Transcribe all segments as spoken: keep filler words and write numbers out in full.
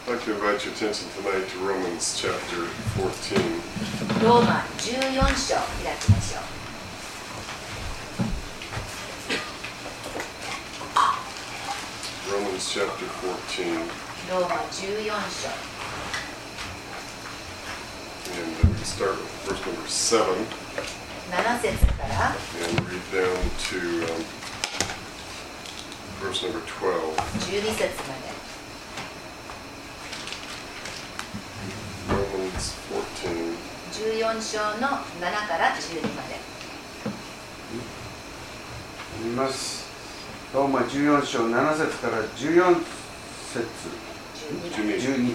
I'd like to invite your attention tonight to Romans chapter fourteen. ローマじゅうよん章開きましょう。 Romans chapter fourteen. ローマじゅうよん章。 And uh, we can start with verse number seven なな節から and read down to um, verse number twelve. じゅうに節まで。 Romans fourteen. じゅうよん章のななからじゅうにまで。 見ます。ローマじゅうよん章なな節からじゅうよん節じゅうに。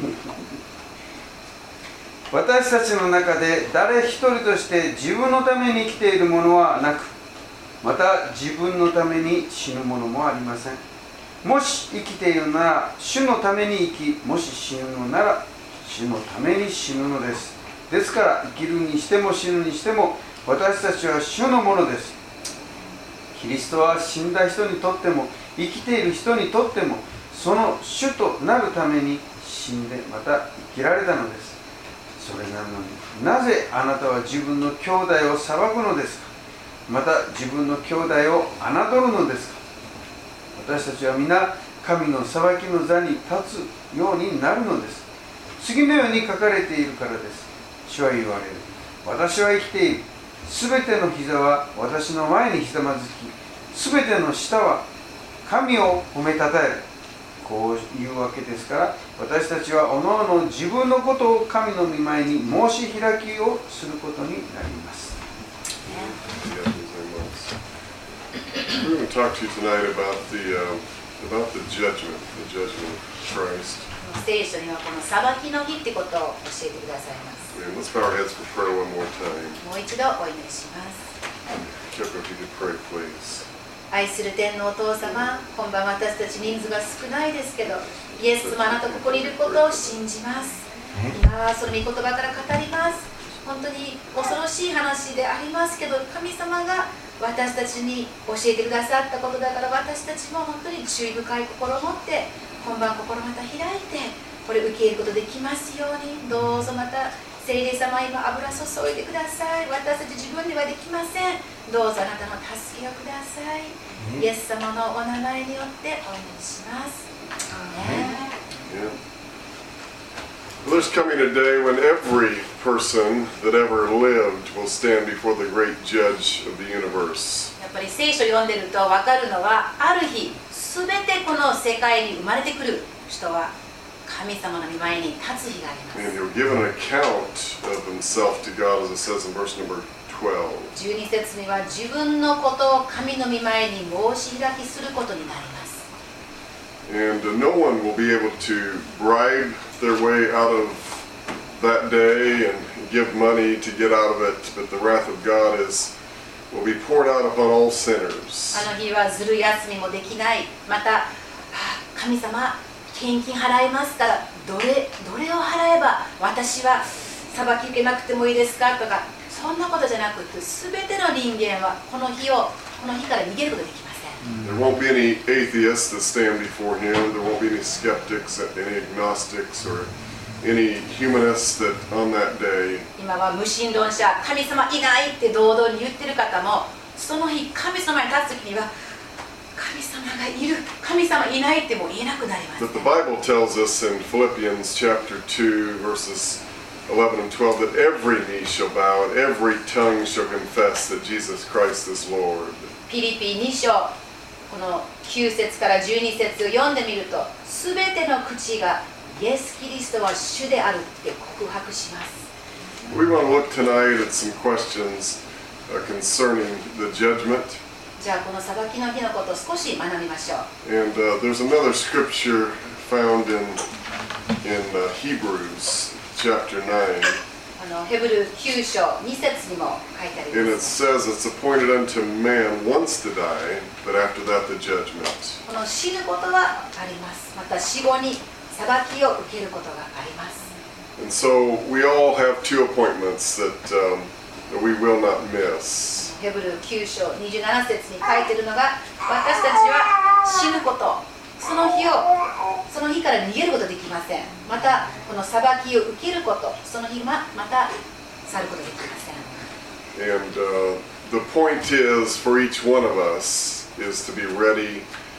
私たちの中で誰一人として自分のために生きている者はなく、また自分のために死ぬ者もありません。もし生きているなら主のために生き、もし死ぬのなら主のために死ぬのです。ですから生きるにしても死ぬにしても私たちは主のものです。キリストは死んだ人にとっても生きている人にとってもその主となるために死んでまた生きられたのです。それなのになぜあなたは自分の兄弟を裁くのですか。また自分の兄弟を侮るのですか。私たちは皆神の裁きの座に立つようになるのです。次のように書かれているからです。主は言われる。私は生きている。すべての膝は私の前にひざまずき、すべての舌は神を褒めたたえる。こういうわけですから、私たちはおのおの自分のことを神の御前に申し開きをすることになります。 We're going to talk to you tonight about the uh, about the judgment, the judgment of Christ. 聖書にはこの裁きの日ってことを教えてくださいます。 And let's bow our heads for prayer one more time. もう一度お祈りします。 Kevin, if you could pray, please. 愛する天のお父様、今晩私たち人数が少ないですけど、イエス様あなたここにいることを信じます。今その御言葉から語ります。本当に恐ろしい話でありますけど、神様が私たちに教えてくださったことだから、私たちも本当に注意深い心を持って今晩心また開いてこれ受け入れることできますように。どうぞまた聖霊様今油注いでください。私たち自分ではできません。どうぞあなたの助けをください。イエス様のお名前によってお祈りします。 Yeah. Well, there's coming a day when every person that ever lived will stand before the great judge of the universe. やっぱり聖書を読んでると分かるのは、ある日すべてこの世界に生まれてくる人は神様の御前に立つ日があります。 And he'll give an account of himself to God, as it says in verse number twelve. じゅうに節には自分のことを神の御前に申し開きすることになります。 And uh, no one will be able to bribe their way out of that day and give money to get out of it, but the wrath of God is will be poured out upon all sinners. あの日はずる休みもできない。また神様献金払いますから、どれどれを払えば私は裁き受けなくてもいいですかとか、そんなことじゃなくて、すべての人間はこの日をこの日から逃げることができません。 There won't be any atheists that stand before him. There won't be any skeptics, any agnostics, or any humanists that on that day. 今は無神論者、神様いないって堂々に言ってる方も、その日神様に立つ時には神様がいる、神様いないってもう言えなくなります、ね。 But the Bible tells us in Philippians chapter two, verses eleven and twelve, that every knee shall bow and every tongue shall confess that Jesus Christ is Lord. ピリピに章このきゅう節からじゅうに節を読んでみると、すべての口がイエス・キリストは主であるって告白します。 We want to look tonight at some questions uh, concerning the judgment. じゃあこの裁きの日のことを少し学びましょう。 And uh, there's another scripture found in, in uh, Hebrews chapter nine. あのヘブルきゅう章に節にも書いてあり And ま it す。 says it's appointed unto man once to die, but after that the judgment. この死ぬことはあります。また死後に裁きを受けることがあります。 And so we all have two appointments that, um, that we will not miss. ヘブルきゅう章にじゅうなな節に書いているのが、私たちは死ぬこと、その日をその日から逃げることできません。またこの裁きを受けること、その日はまた去ることできません。 And uh, the point is for each one of us is to be ready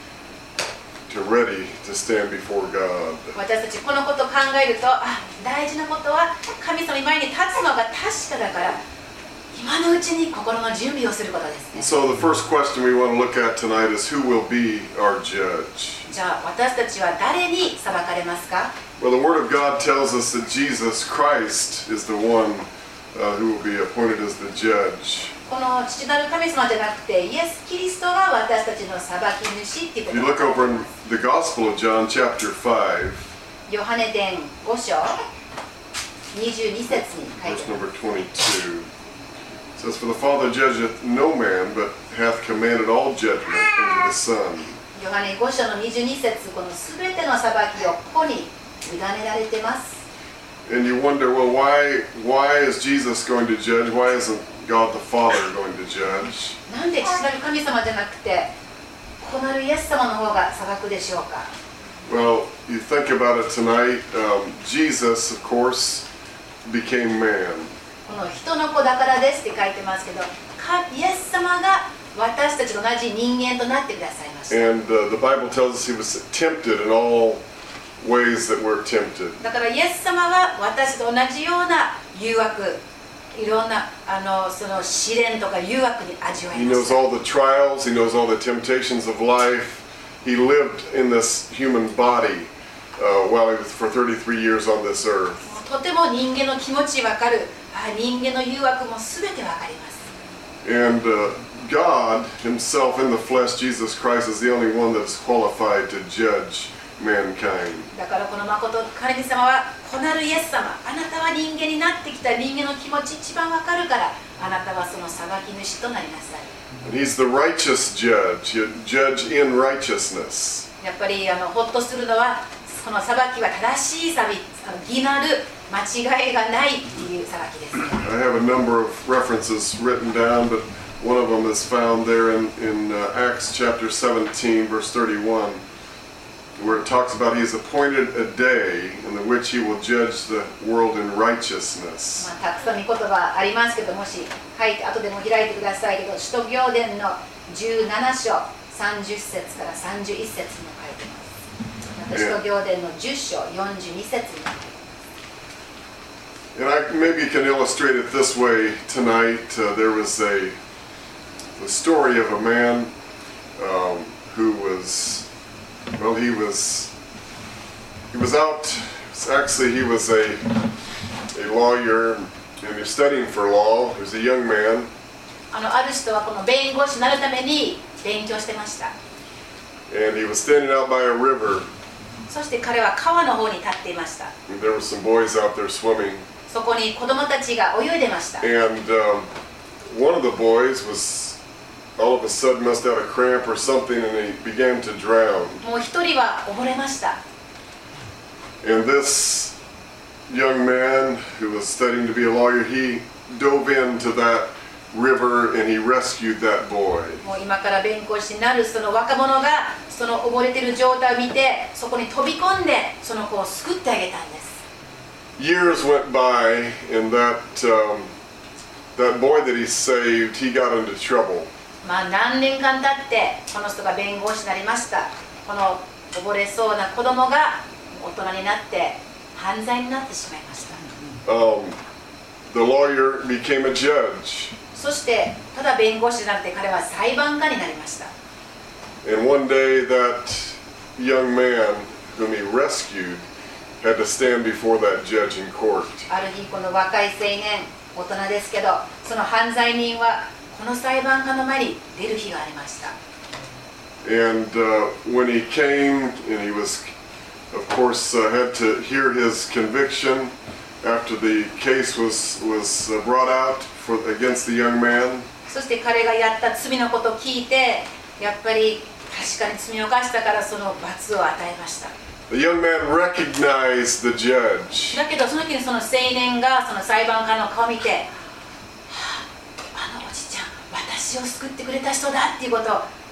to ready to stand before God. 私たちこのことを考えると、あ、大事なことは神様の前に立つのが確かだから、今のうちに心の準備をすることですね。 So the first question we want to look at tonight is who will be our judge? じゃあ私たちは誰に裁かれますか？ Well, the Word of God tells us that Jesus Christ is the one uh, who will be appointed as the judge. この父なる神様じゃなくて、イエス・キリストが私たちの裁き主っていうこ If と you が look over in the Gospel of John, chapter five, ヨハネ伝ご章にじゅうに節に書い verse てあ number twenty-two, it says, For the Father judgeth no man, but hath commanded all judgment unto the Son. る。ヨハネご章のにじゅうに節、このすべての裁きを子に委ねられてます。 And you wonder, well, why, why is Jesus going to judge? Why isn't God the Father going to judge? なんで父なる神様じゃなくて、子なるイエス様の方が裁くでしょうか？ Well, you think about it tonight. Um, Jesus, of course, became man. この人の子だからですって書いてますけど、かイエス様が私たちと同じ人間となってくださいました。 And uh, the Bible tells us he was tempted in all ways that we're tempted. だからイエス様は私と同じような誘惑、いろんなあのその試練とか誘惑に味わい He まし knows た。 all the trials. He knows all the temptations of life. He lived in this human body uh, while he was for thirty-three years on this earth. とても人間の気持ちわかる。あ、人間の誘惑もすべてわかります。 And uh, God himself in the flesh, Jesus Christ, is the only one that is qualified to judge mankind. だからこの誠神様は子なるイエス様、あなたは人間になってきた人間の気持ち一番わかるから、あなたはその裁き主となりなさい。 And he's the righteous judge. He'll judge in righteousness. やっぱりあのほっとするのは、この裁きは正しい裁き、あの義なる間違いがないっていう裁きですね。 I have a number of references written down, but one of them is found there in, in uh, Acts chapter seventeen, verse thirty-one, where it talks about he has appointed a day in the which he will judge the world in righteousness. まあ、たくさん見言葉ありますけど、もし書いて後でも開いてくださいけど、使徒行伝のじゅうなな章さんじゅっ節からさんじゅういち節にも書いてます。また使徒行伝のじゅっ章よんじゅうに節にも書いてます。 And I maybe can illustrate it this way tonight. Uh, there was a the story of a man um, who was, well, he was he was out. Actually, he was a a lawyer and he was studying for law. He was a young man. あのある人はこの弁護士になるために勉強してました。 And he was standing out by a river. そして彼は川の方に立っていました。 And there were some boys out there swimming. そこに子供たちが泳いでました。 And um, one of the boys was all of a sudden must have a cramp or something, and he began to drown. もう一人は溺れました。 And this young man who was studying to be a lawyer, he dove into that river and he rescued that boy. もう今から弁護士になるその若者がその溺れている状態を見て、そこに飛び込んでその子を救ってあげたんです。 Years went by, and that um, that boy that he saved, he got into trouble. まあ何年間経ってこの人が弁護士になりました。この溺れそうな子供が大人になって犯罪になってしまいました。 Um, the lawyer became a judge. そしてただ弁護士じゃなくて彼は裁判官になりました。 And one day that young man whom he rescued had to stand before that judge in court. ある日この若い青年、大人ですけど、その犯罪人はこの裁判官の前に出る日がありました。 And uh, when he came, and he was, of course, uh, had to hear his conviction after the case was was uh, brought out for against the young man. そして彼がやった罪のことを聞いて、やっぱり確かに罪を犯したからその罰を与えました。 The young man recognized the judge. だけどその時にその青年がその裁判官の顔を見て、はあ、あのおじちゃん、私を救ってくれた人だっていうことを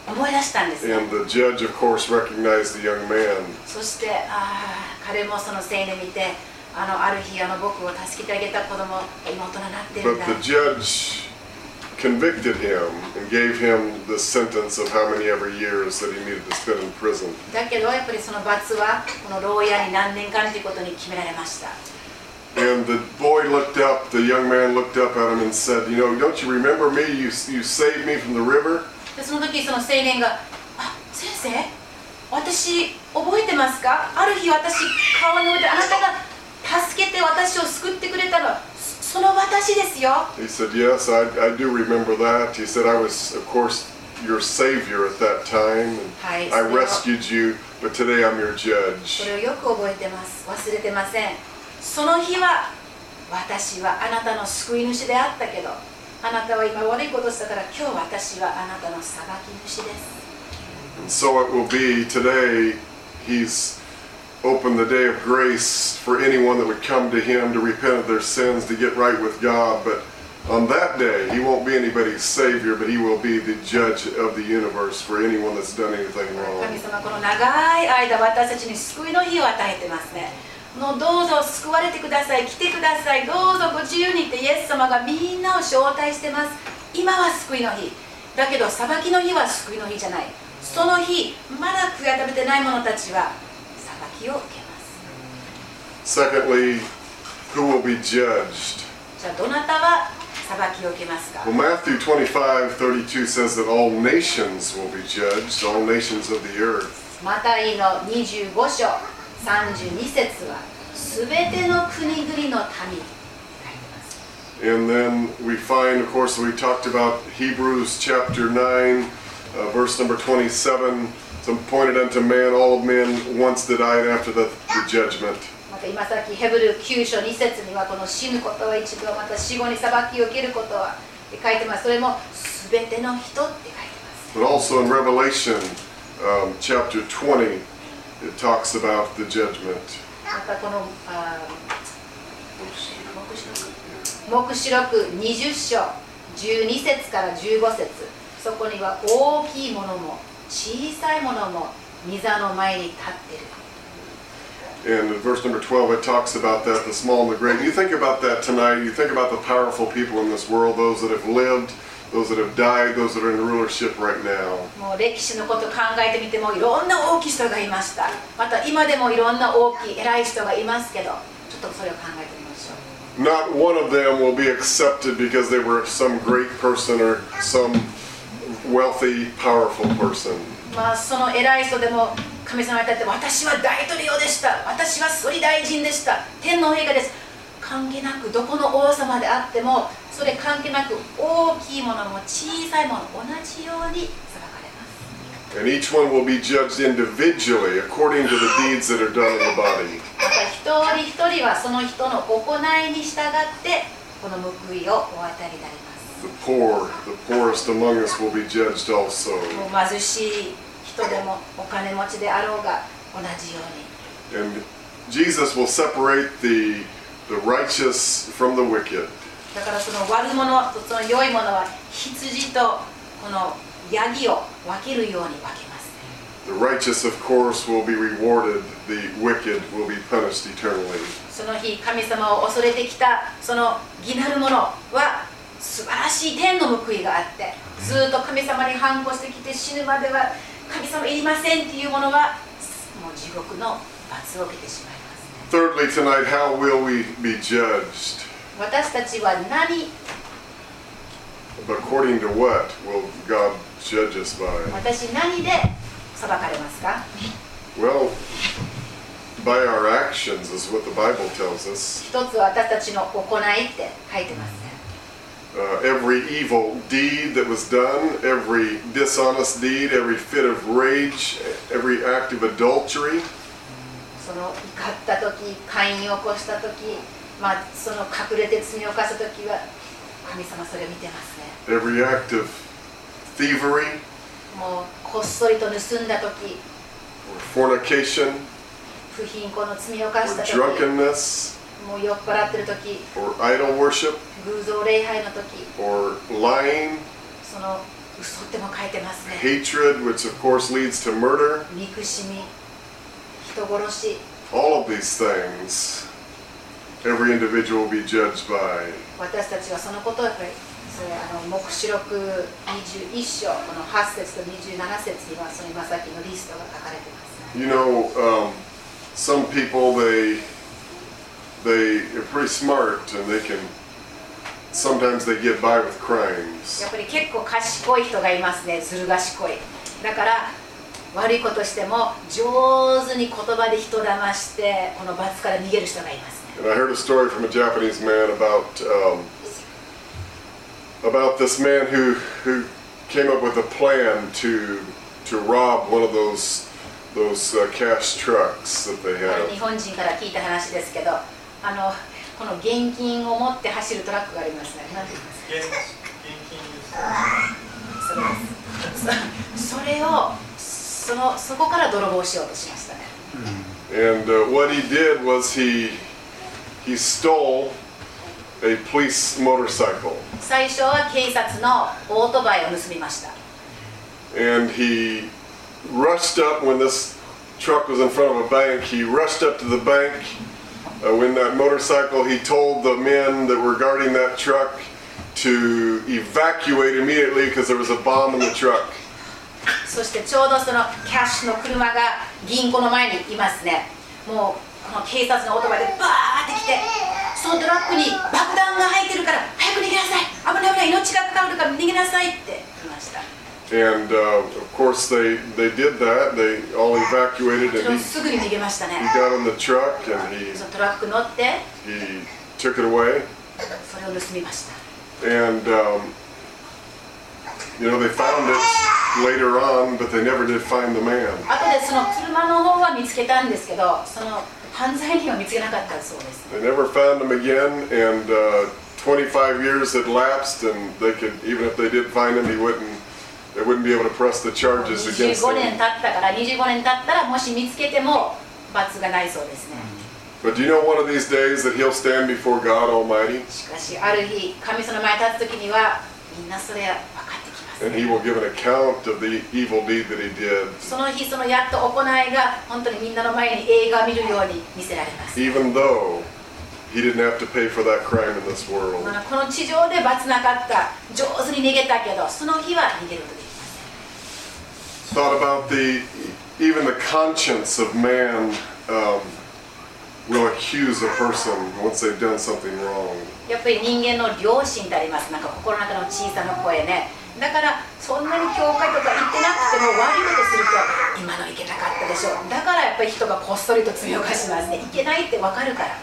思い出したんですね。 And the judge, of course, recognized the young man. そしてああ彼もその青年見て、あのある日あの僕を助けてあげた子供今大人になってるん But だ。 the judge convicted him and gave him the sentence of how many ever years that he needed to spend in prison. だけどやっぱりその罰はこの牢屋に何年間ということに決められました。 And the boy looked up, the young man looked up at him and said, you know, don't you remember me? You, you saved me from the river? でその時その青年が「あ、先生、私覚えてますか？ある日私川の上であなたが助けて私を救ってくれたのはその私ですよ。 He said, yes, I, I do remember that. He said, I was, of course, your savior at that time. And Hi, I so- rescued you, but today I'm your そ judge. れをよく覚えてます。忘れてません。その日は私はあなたの救い主であったけど、あなたは今悪いことをしたから今日私はあなたの裁き主です。 And so it will be today. He's opened the day of grace for anyone that would come to him to repent of their sins, to get right with God. But on that day, he won't be anybody's savior, but he will be the judge of the universe for anyone that's done anything 神 wrong. 様この長い間私たちに救いの日を与えてますね。もうどうぞ救われてください、来てください、どうぞご自由にってイエス様がみんなを招待してます。今は救いの日だけど裁きの日は救いの日じゃない。その日まだ悔い改めてない者たちは裁きを受けます。 Secondly, who will be judged? じゃあどなたは裁きを受けますか？ Well, Matthew twenty-five thirty-two says that all nations will be judged, all nations of the earth. マタイのにじゅうご章さんじゅうに節はすべての国々の民に書いてます。 And then we find, of course, we talked about Hebrews chapter nine, uh, verse number twenty-seven. Some pointed unto man, all of men once that died after the, the judgment. また今さっきヘブルきゅう章に節にはこの死ぬことは一度また死後に裁きを受けることはって書いてます。それもすべての人って書いてます。 But also in Revelation um, chapter twenty, it talks about the judgment. またこのあ黙示録にじゅう章じゅうに節からじゅうご節、そこには大きいものも小さいものも御座の前に立っている。 And in verse number twelve, it talks about that, the small and the great. You think about that tonight. You think about the powerful people in this world, those that have lived, those that have died, those that are in rulership right now. もう歴史のこと考えてみてもいろんな大きい人がいました。また今でもいろんな大きい偉い人がいますけど、ちょっとそれを考えてみましょう。 Not one of them will be accepted because they were some great person or some wealthy, powerful person. まあその偉い人でも神様に立って私は大統領でした、私は総理大臣でした、天皇陛下です、関係なくどこの王様であってもそれ関係なく大きいものも小さいものも同じように裁かれます。 And each one will be judged individually according to the deeds that are done in the body. また一人一人はその人の行いに従ってこの報いをお与えになります。 The poor, the poorest among us will be judged also. もう貧しい人でもお金持ちであろうが同じように。 And Jesus will separate the, the righteous from the wicked. だからその悪者とその良い者は羊とこのヤギを分けるように分けます。 The righteous, of course, will be rewarded. The wicked will be punished eternally. その日神様を恐れてきたその義なる者は素晴らしい天の報いがあって、ずっと神様に反抗してきて死ぬまでは神様いりませんっていう者はもう地獄の罰を受けてしまいますね。 Thirdly, tonight, how will we be judged? 私たちは何、 According to what will God judge us by? 私何で裁かれますか？ Well, by our actions is what the Bible tells us. 一つは私たちの行いって書いてますね。 Uh, every evil deed that was done, every dishonest deed, every fit of rage, every act of adultery, その怒った時、姦淫を起こした時、まあ、その隠れて罪を犯した時は神様それを見てますね。 every act of thievery, もうこっそりと盗んだ時、 or fornication, 不貧困の罪を犯し or た時、 drunkenness, もう酔っ払ってる時、 or idol worship, 偶像礼拝の時、 or lying, その嘘っても書いてますね。 hatred, which of course leads to murder. 憎しみ、人殺し、 All of these things, every individual will be judged by. 私たちはそのことをやっぱりそれあの黙示録にじゅういっ章このはち節とにじゅうなな節にはその今さっきのリストが書かれています。 You know, um, some people they they are pretty smart and they can sometimes they get by with crimes. やっぱり結構賢い人がいますね。ずる賢い。だから悪いことしても上手に言葉で人騙してこの罰から逃げる人がいますね。 And I heard a story from a Japanese man about um, about this man who who came up with a plan to to rob one of those those uh, cash trucks that they これ日 have. 本人から聞いた話ですけど、あのこの現金を持って走るトラックがありますね。何て言いますか？ 現現金それです。そそれをそのそこから泥棒しようとしましたね。 And uh, what he did was he he stole a police motorcycle 最初は警察のオートバイを盗みました。 and he rushed up when this truck was in front of a bank. He rushed up to the bank uh, when that motorcycle. He told the men that were guarding that truck to evacuate immediately because there was a bomb in the truck. そしてちょうどそのキャッシュの車が銀行の前にいますね。もうこの警察のオートバイでバーって来て、そのトラックに爆弾が入ってるから早く逃げなさい、危ない危ない、命がかかるから逃げなさいって言いました。 And uh, of course they they did that. They all evacuated もちろ and ん he すぐに逃げましたね。 he got in the truck and he そのトラック乗って he took it away. それを盗みました。 And um, you know they found it later on, but they never did find the man. 後でその車の方は見つけたんですけど、その犯罪人は見つけなかったそうです。 They never found him again, and uh, twenty-five years had lapsed, and they could, even if they did find him, he wouldn't, they wouldn't be able to press the charges 25 against 年 him. 経ったからにじゅうごねん経ったらもし見つけても罰がないそうですね。 But do you know one of these days that he'll stand before God Almighty, しかしある日神様の前に立つ時にはみんなそれ分かってきます、 and he will give an account of the evil deed that he did, その日そのやっと行いが本当にみんなの前に映画を見るように見せられます。 even though he didn't have to pay for that crime in this world. まあこの地上で罰なかった、上手に逃げたけどその日は逃げることできません。 Thought about the, even the conscience of man um, will accuse a person once they've done something wrong. やっぱり人間の良心ってあります。なんか心の中の小さな声ね。だからそんなに教会とか行ってなくても悪いことすると今のいけなかったでしょ。だからやっぱり人がこっそりと罪を犯しますね。いけないって分かるから。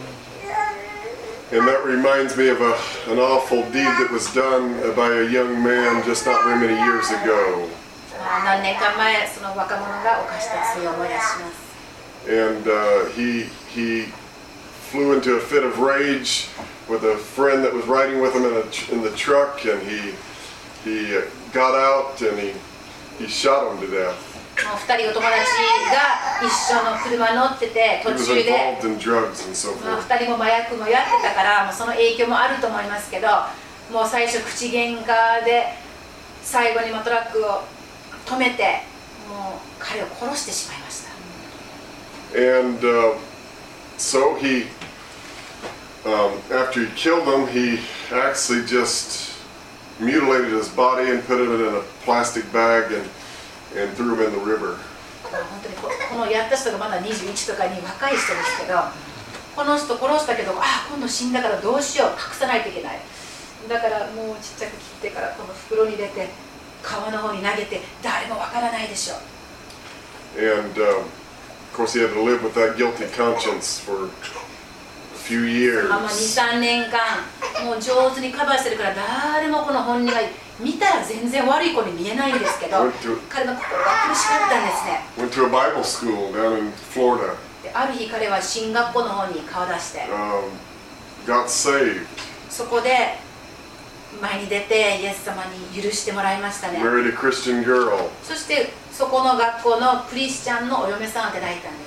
And that reminds me of a, an awful deed that was done by a young man just not very many years ago. まあ何年か前その若者が犯した罪を思い出します。 And uh, he, he flew into a fit of rage with a friend that was riding with him in, a, in the truck, and he, he got out and he, he shot him to death. もうふたりお友達が一緒の車に乗ってて He 途 was 中で involved in drugs and so まあ forth. ふたりも麻薬もやってたからもうその影響もあると思いますけど、もう最初口喧嘩で最後にもトラックを止めてもう彼を殺してしまいました。 And uh, so he, um, after he killed him, he actually just mutilated his body and put him in a plastic bag and, and threw him in the river. まあ本当にここのやった人がまだにじゅういちとかに若い人ですけど、この人殺したけど、あ今度死んだからどうしよう、隠さないといけない。だからもうちっちゃく切ってからこの袋に入れて川の方に投げて誰もわからないでしょう。 And um, of course, he had to live with that guilty conscience for a few years. まあに、さんねんかんもう上手にカバーしてるから誰もこの本人が見たら全然悪い子に見えないんですけど、彼の心が苦しかったんですね。 Went to a Bible school down in Florida. である日彼は進学校の方に顔出して、 Um, got saved. そこで前に出てイエス様に許してもらいましたね。 Married a Christian girl. そしてそこの学校のクリスチャンのお嫁さんをいただいたんです。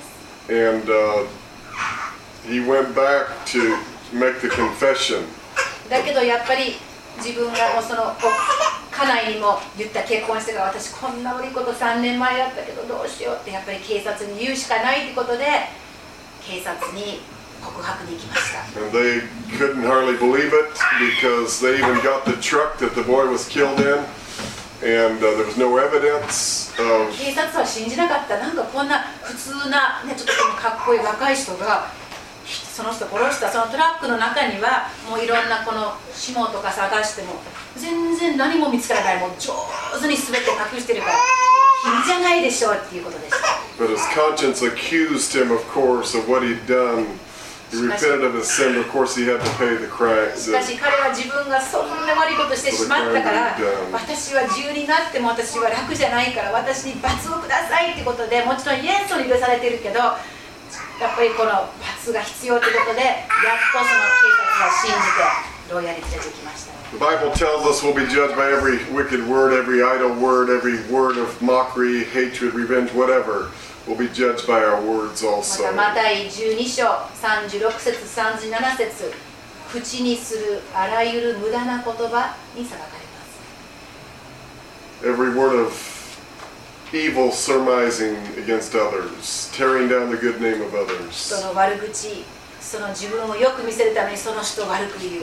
And uh, he went back to make the confession. だけどやっぱり自分がもうそのこう家内にも言った。結婚してから私こんな悪いことさんねんまえやったけどどうしようって、やっぱり警察に言うしかないってことで警察に告白に行きました。 And they couldn't hardly believe it because they even got the truck that the boy was killed in, and uh, there was no evidence of. 警察は信じなかった。なんかこんな普通な、ね、ちょっとかっこいい若い人がその人殺した。そのトラックの中にはもういろんなこの指紋とか探しても全然何も見つからない。もう上手に全て隠してるから君じゃないでしょうっていうことでした。 But his conscience accused him, of course, of what he'd done. He repented of his sin. Of course, he had to pay the cracks. しかし彼は自分がそんな悪いことしてしまったから、私は自由になっても私は楽じゃないから私に罰をくださいってことで、もちろんイエスに許されてるけど、やっぱりこの罰が必要ということで、やっとその警察が信じて牢屋に連れてきました。 The Bible tells us we'll be judged by every wicked word, every idle word, every word of mockery, hatred, revenge, whatever. We'll be judged by our words ま also. たマタイじゅうに章さんじゅうろく節さんじゅうなな節、口にするあらゆる無駄な言葉に裁かれます。 Every word of evil surmising against others, tearing down the good name of 人 others. の悪口、その自分をよく見せるためにその人を悪く言う。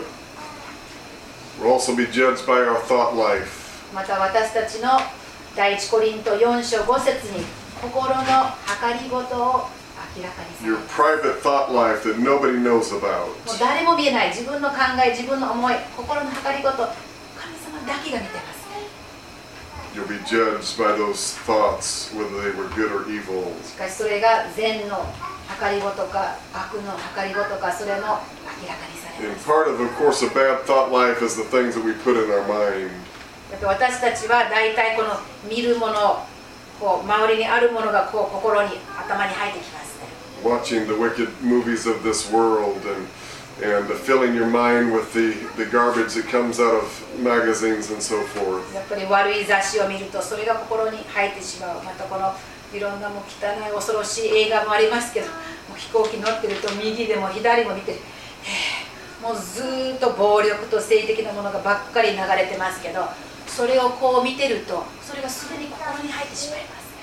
We'll also be judged by our thought life. また私たちの第一コリントよん章ご節に心の計りごとを明らかにされ Your ます。 private thought life that nobody knows about. もう誰も見えない自分の考え、自分の思い、心の計りごと、神様だけが見てます。 You'll be judged by those thoughts, whether they were good or evil. しかしそれが善の計りごとか悪の計りごとか、それも明らかにされま And す。 part of, of course, a bad thought life is the things that we put in our mind. やっぱ私たちは大体この見るもの、こう周りにあるものがこう心に頭に入ってきますね。 Watching the wicked movies of this world and and filling your mind with the, the garbage that comes out of magazines and so forth. やっぱり悪い雑誌を見るとそれが心に入ってしまう。またこのいろんなもう汚い恐ろしい映画もありますけど、もう飛行機乗ってると右でも左も見て、へえ、もうずーっと暴力と性的なものがばっかり流れてますけど、それをこう見てるとそれがすでに心に入ってしまいますね。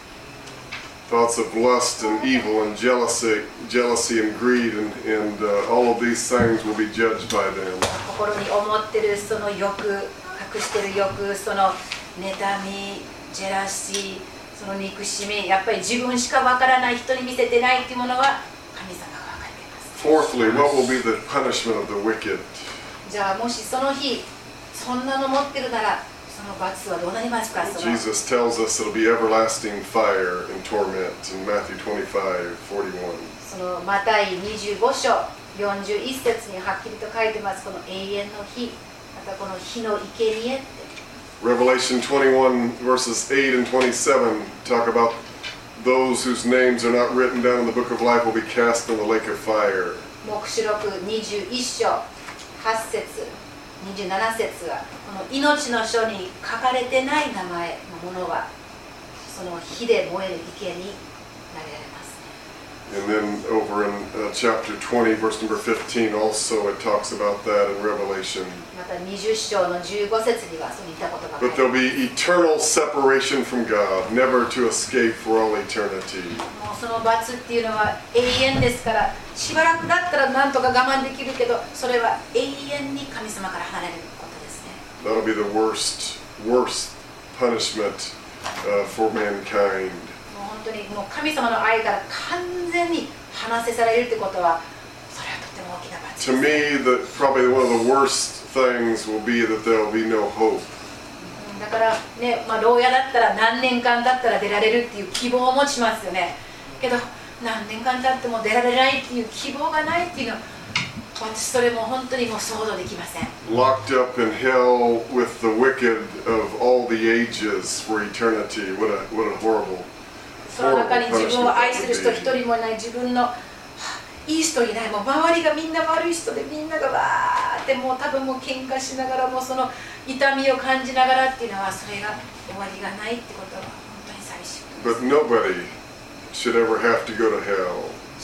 Thoughts of lust and evil and jealousy, jealousy and greed and, and uh, all of these things will be judged by them. 心に思ってるその欲、隠してる欲、その妬み、ジェラシー、その憎しみ、やっぱり自分しかわからない人に見せてないっていうものは神様がわかっています。 Fourthly, what will be the punishment of the wicked? じゃあもしその日そんなの持ってるならその罰はどうなりますか。その Jesus tells us it'll be everlasting fire and torment in Matthew twenty-five forty-one. そのマタイにじゅうご章よんじゅういち節にはっきりと書いてます。この永遠の火、またこの火の生贄って。 Revelation twenty-one verses eight and twenty-seven talk about those whose names are not written down in the book of life will be cast in the lake of fire. 黙示録にじゅういち章はち節にじゅうなな節はこの命の書に書かれてない名前のものはその火で燃える生贄になれられます。 And then over in uh, chapter twenty, verse number fifteen, also it talks about that in Revelation. またにじゅう章のじゅうご節にはそういったことが書い But てあ there'll り be eternal separation from God, never to escape for all eternity. もうその罰っていうのは永遠ですから、しばらくだったらなんとか我慢できるけど、それは永遠に神様から離れることですね。 That'll be the worst, worst punishment uh, for mankind. もう本当にもう神様の愛から完全に離せされるってことは、それはとても大きな罰 To です。 me, the, probably one of the worst things will be that there will be no hope. だからね、まあ、牢屋だったら何年間だったら出られるっていう希望を持ちますよね。けど何年間経っても出られないっていう希望がないっていうのは、私それも本当にもう想像できません。 Locked up in hell with the wicked of all the ages for eternity. What a, what a horrible, その中 horrible に自分を punishment 愛 that する人 would 一 be. 人もいない、自分のはあいい人いない、もう周りがみんな悪い人で、みんながわーってもう多分もう喧嘩しながらもうその痛みを感じながらっていうのは、それが終わりがないってことは本当に寂しいことです。 But nobody should ever have to go to hell.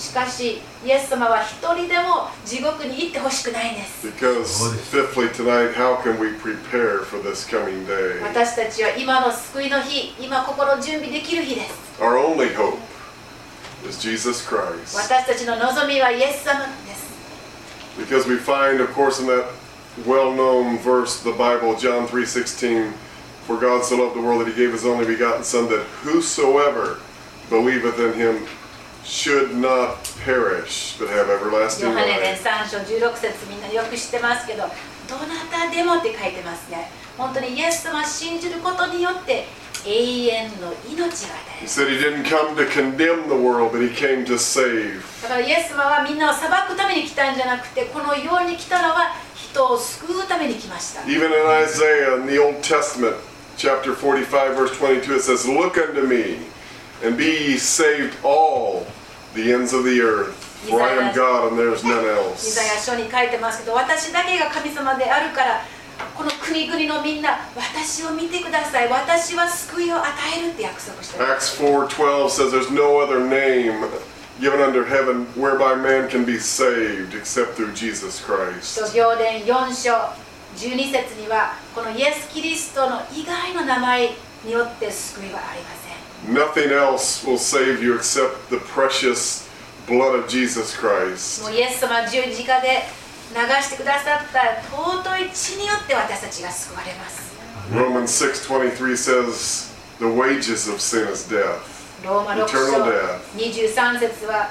しかしイエス様は一人でも地獄に行ってほしくないんです。 Because fifthly tonight, how can we prepare for this coming day? 私たちは今の救いの日、今心準備できる日です。 Our only hope is Jesus Christ. 私たちの望みはイエス様です。 Because we find, of course, in that well-known verse of the Bible, John three sixteen, for God so loved the world that he gave his only begotten Son, that whosoever believeth in him should not perish, but have everlasting ヨハネ伝 life. さん章じゅうろく節みんなよく知ってますけど、どなたでもって書いてますね。本当にイエス様を信じることによって永遠の命が与 He える。 said he didn't come to condemn the world, but he came to save. だからイエス様はみんなを裁くために来たんじゃなくて、この世に来たのは人を救うために来ました。 Even in Isaiah in the Old Testament, chapter forty-five, verse twenty-two, it says, Look unto me, and be ye saved all the ends of the earth, for I am God and there is none イザ else. ヤ書に書いてますけど、私だけが神様であるから、この国々のみんな、私を見てください。私は救いを与えるって約束しています。 Acts four twelve says, There's no other name given under heaven whereby man can be saved except through Jesus 使 Christ. 徒行伝よん章じゅうに節には、このイエス・キリストの以外の名前によって救いはありません。 Nothing else will save you except the precious blood of Jesus Christ. もうイエス様は十字架で流してくださった尊い血によって私たちが救われます。 Romans six twenty-three says, The wages of sin is death. ローマろく Eternal 章 death. にじゅうさん節は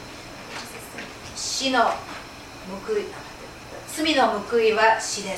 死の報い、罪の報いは死です。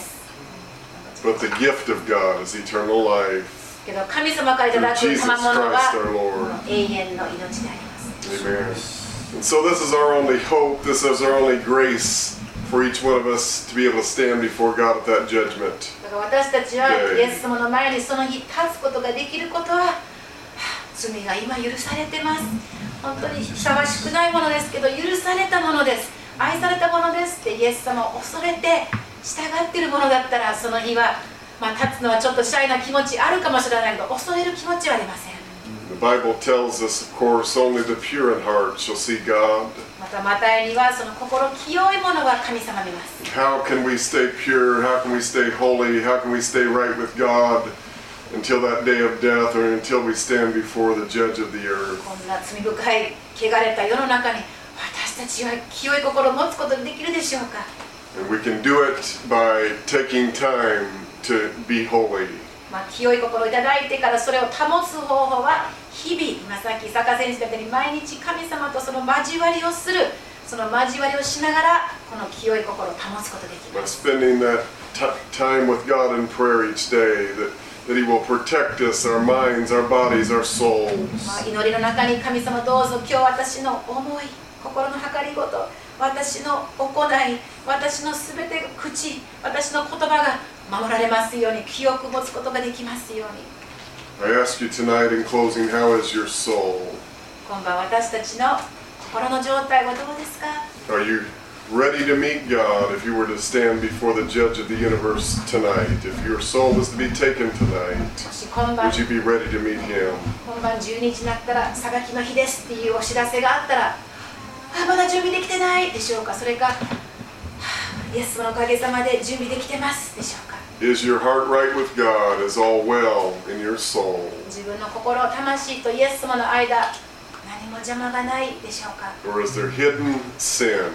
But the gift of God is eternal life. けど神様からいた Through だく Jesus 賜物 Christ は our Lord. 永遠の命であります。 Amen. And so this is our only hope. This is our only grace for each one of us to be able to stand before God at that judgment. だから私たちはイエス様の前にその日立つことができることは、はあ罪が今許されてます。本当にふさわしくないものですけど、許されたものです。愛されたものですってイエス様を恐れて従っているものだったら、その日は、まあ、立つのはちょっとシャイな気持ちあるかもしれないけど、恐れる気持ちはありません。 The Bible tells us, of course, only the pure in heart shall see God. またマタイにはその心清いものは神様見ます。 How can we stay pure? How can we stay holy? How can we stay right with God until that day of death or until we stand before the judge of the earth? こんな罪深い汚れた世の中に私たちは清い心を持つことができるでしょうか。 And we can do it by taking time to be holy. まあ、清い心をいただいてからそれを保つ方法は日々、今さっき坂先生だったように毎日神様とその交わりをする、その交わりをしながらこの清い心を保つことができ By ます。 spending that t- time with God in prayer each day, that, that He will protect us, our minds, our bodies, our souls. まあ、祈りの中に神様どうぞ今日私の思い、心の計りごと、私の行い、私のすべてが口、私の言葉が守られますように、記憶を持つことができますように。 I ask you tonight in closing, how is your soul? 今晩私たちの心の状態はどうですか？ Are you ready to meet God if you were to stand before the judge of the universe tonight? If your soul was to be taken tonight, もし今晩 would you be ready to meet Him? 今晩じゅうにじになったら裁きの日ですっていうお知らせがあったら、あまだ準備できてないでしょうか？それか、はあイエス様のおかげさまで準備できてますでしょうか？ Is your heart right with God? Is all well in your soul? 自分の心、魂とイエス様の間、何も邪魔がないでしょうか？ Or is there hidden sin,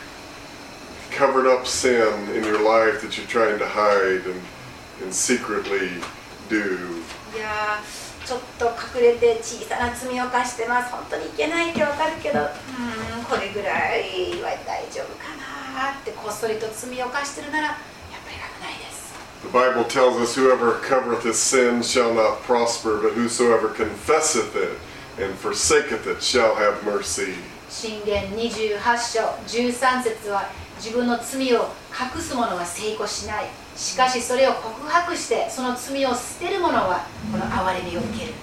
covered up sin in your life that you're trying to hide and, and secretly do? いやー、ちょっと隠れて小さな罪を犯してます。本当にいけないってわかるけど、うーん、これぐらいは大丈夫かなってこっそりと罪を犯してるなら、やっぱり危ないです。 The Bible tells us, Whoever covereth his sin shall not prosper, but whosoever confesseth it and forsaketh it shall have mercy. 箴言にじゅうはち章じゅうさん節は、自分の罪を隠す者は成功しない。しかしそれを告白してその罪を捨てる者はこの憐れみを受ける。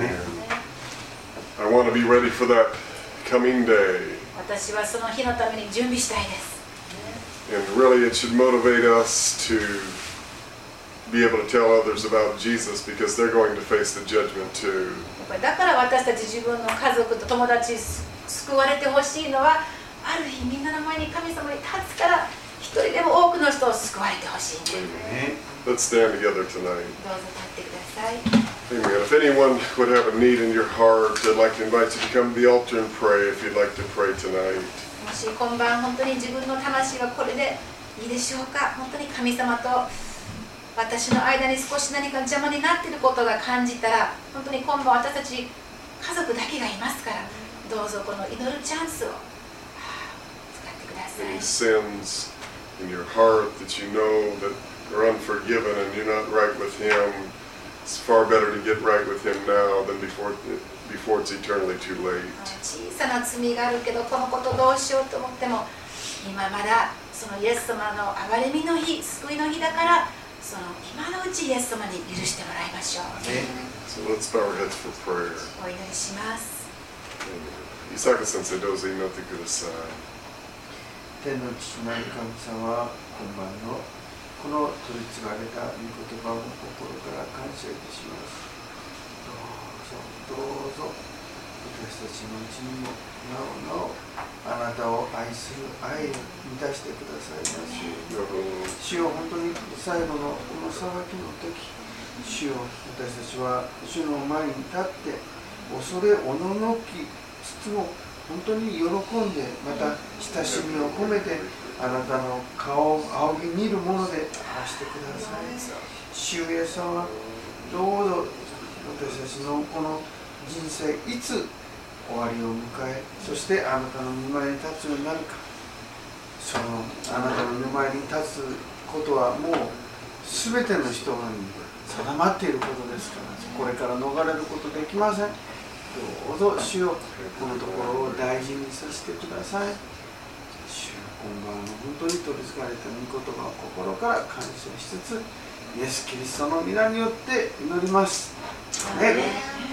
I want to be ready for that coming day. 私はその日のために準備したいです。 And really it should motivate us to be able to tell others about Jesus because they're going to face the judgment too. やっぱりだから私たち自分の家族と友達、 救われてほしいのはある日みんなの前に神様に立つから一人でも多くの人を救われてほしいんです。 Let's stand together tonight. どうぞ立ってください。 Amen. If anyone would have a need in your heart, I'd like to invite you to come to the altar and pray if you'd like to pray tonight. もし今晩本当に自分の魂はこれでいいでしょうか。本当に神様と私の間に少し何か邪魔になっていることが感じたら、本当に今晩私たち家族だけがいますから、どうぞこの祈るチャンスを使ってください。 Any sins in your heart that you know that are unforgiven and you're not right with Him, it's far better to get right with Him now than before, before it's eternally too late. 小さな罪があるけどこのことどうしようと思っても、今まだそのイエス様の憐れみの日、救いの日だから、その今のうちイエス様に許してもらいましょう。 So let's bow our heads for prayer. お祈りします。 伊坂先生、どうぞ祈ってください。 天の父なる神様は今晩のこの取り継がれた御言葉を心から感謝いたします。どうぞどうぞ私たちのうちにもなおなおあなたを愛する愛を満たしてくださいます。主よ、本当に最後のこの裁きの時、主よ、私たちは主の前に立って恐れおののきつつも本当に喜んで、また親しみを込めてあなたの顔を仰ぎ見るもので愛してください。主イエス様、どうぞ私たちのこの人生いつ終わりを迎え、そしてあなたの御前に立つようになるか、そのあなたの御前に立つことはもう全ての人に定まっていることですから、これから逃れることできません。どうぞ主よ、このところを大事にさせてください。主よ、今晩の本当に取り継がれた御言葉を心から感謝しつつ、イエス・キリストの皆によって祈ります。アメン。